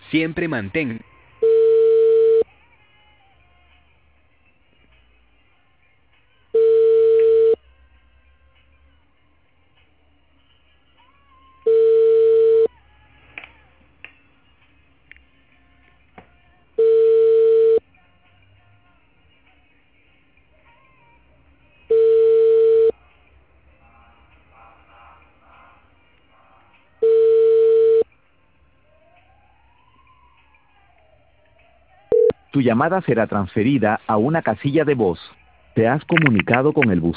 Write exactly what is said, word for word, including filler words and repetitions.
Siempre mantén. Tu llamada será transferida a una casilla de voz. Te has comunicado con el buzón.